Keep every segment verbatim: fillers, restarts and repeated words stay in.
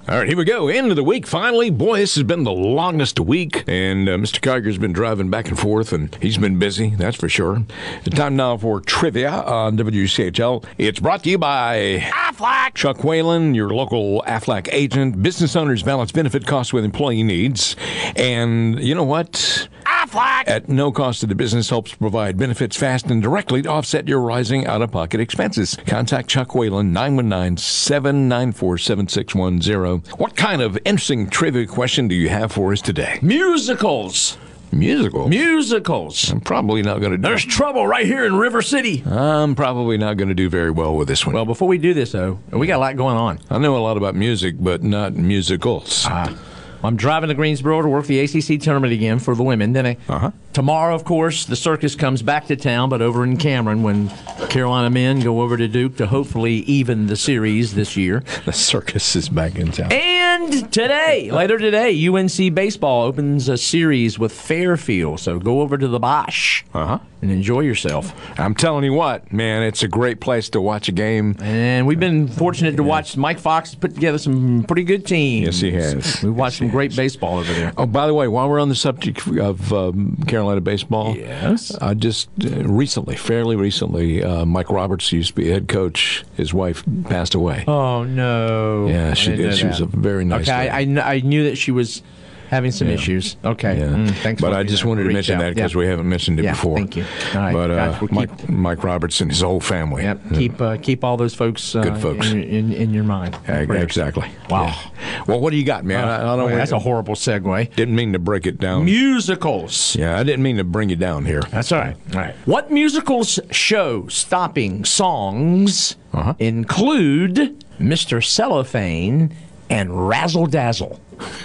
All right, here we go. End of the week, finally. Boy, this has been the longest week, and uh, Mister Kiger's been driving back and forth, and he's been busy, that's for sure. The time now for trivia on W C H L. It's brought to you by Aflac. Chuck Whalen, your local Aflac agent. Business owners balance benefit costs with employee needs. And you know what? Aflac, at no cost to the business, helps provide benefits fast and directly to offset your rising out-of-pocket expenses. Contact Chuck Whalen, nine one nine, seven nine four, seven six one zero. What kind of interesting trivia question do you have for us today? Musicals. Musicals? Musicals. I'm probably not going to do There's trouble right here in River City. I'm probably not going to do very well with this one. Well, before we do this, though, we got a lot going on. I know a lot about music, but not musicals. Uh, I'm driving to Greensboro to work the A C C tournament again for the women. Then I, uh-huh. Tomorrow, of course, the circus comes back to town, but over in Cameron when Carolina men go over to Duke to hopefully even the series this year. The circus is back in town. And today, later today, U N C baseball opens a series with Fairfield. So go over to the Bosch uh-huh. and enjoy yourself. I'm telling you what, man, it's a great place to watch a game. And we've been fortunate to watch Mike Fox put together some pretty good teams. Yes, he has. We've watched yes, some great baseball over there. Oh, by the way, while we're on the subject of um, Carolina baseball, yes, I just uh, recently, fairly recently, uh, Mike Roberts used to be head coach. His wife passed away. Oh no! Yeah, she did. She that. was a very nice. Okay, I, I, kn- I knew that she was having some yeah. issues. Okay, yeah. mm, thanks. But for I just wanted to mention out. that because yeah. we haven't mentioned it yeah, before. Thank you. All right, but uh, guys, we'll Mike, keep, Mike Roberts and his whole family. Yep, yeah. keep uh, keep all those folks, uh, good folks in, in, in your mind. Uh, exactly. Wow. Yeah. Well, what do you got, man? Uh, I, I don't. okay, that's a horrible segue. Didn't mean to break it down. Musicals. Yeah, I didn't mean to bring you down here. That's all right. All right. What musicals show stopping songs uh-huh. include Mister Cellophane and Razzle Dazzle?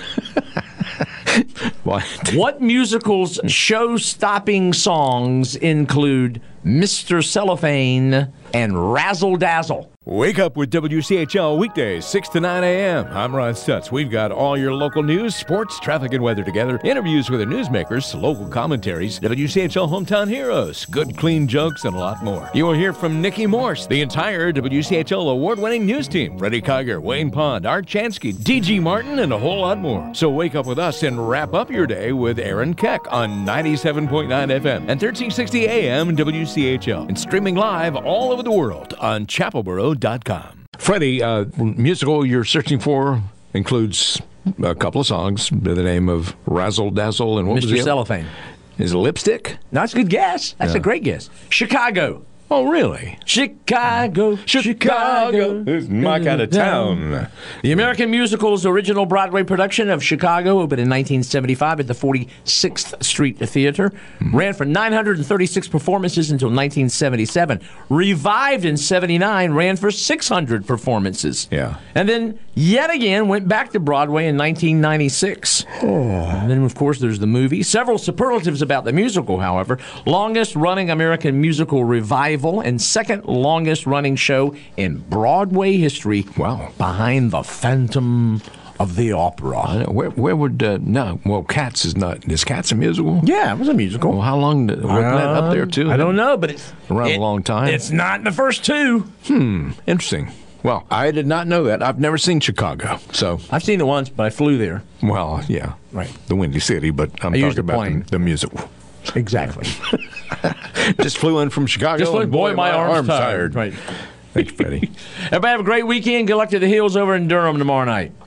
What? What musicals show-stopping songs include Mister Cellophane and Razzle Dazzle? Wake up with W C H L weekdays, six to nine a.m. I'm Ron Stutz. We've got all your local news, sports, traffic, and weather together, interviews with the newsmakers, local commentaries, W C H L hometown heroes, good, clean jokes, and a lot more. You will hear from Nikki Morse, the entire W C H L award-winning news team, Freddie Kiger, Wayne Pond, Art Chansky, D G Martin, and a whole lot more. So wake up with us and wrap up your day with Aaron Keck on ninety-seven point nine F M and thirteen sixty A M W C H L, and streaming live all over the world on chapelboro dot com. Freddie, uh, musical you're searching for includes a couple of songs by the name of Razzle Dazzle and what Mister was the Cellophane. Is it Lipstick? No, that's a good guess. That's Yeah. a great guess. Chicago. Oh, really? Chicago, Chicago. This is my kind of town. The American Musical's original Broadway production of Chicago opened in nineteen seventy-five at the forty-sixth Street Theater. Mm-hmm. Ran for nine hundred thirty-six performances until nineteen seventy-seven. Revived in seventy-nine, ran for six hundred performances. Yeah. And then yet again went back to Broadway in nineteen ninety-six. Oh. And then, of course, there's the movie. Several superlatives about the musical, however. Longest running American musical revival and second longest running show in Broadway history. Wow. Behind the Phantom of the Opera. I know. Where, where would, uh, no, well, Cats is not, is Cats a musical? Yeah, it was a musical. Well, how long, did, wasn't that up there too? I don't know, but it's around it, a long time. It's not in the first two. Hmm, interesting. Well, I did not know that. I've never seen Chicago, so. I've seen it once, but I flew there. Well, yeah. Right. The Windy City, but I'm I talking used a about plane. the, the musical. Exactly. Just flew in from Chicago. Just flew, and boy, my, arm's, arm's tired. tired. Right. Thanks, Freddie. Everybody have a great weekend. Good luck to the Heels over in Durham tomorrow night.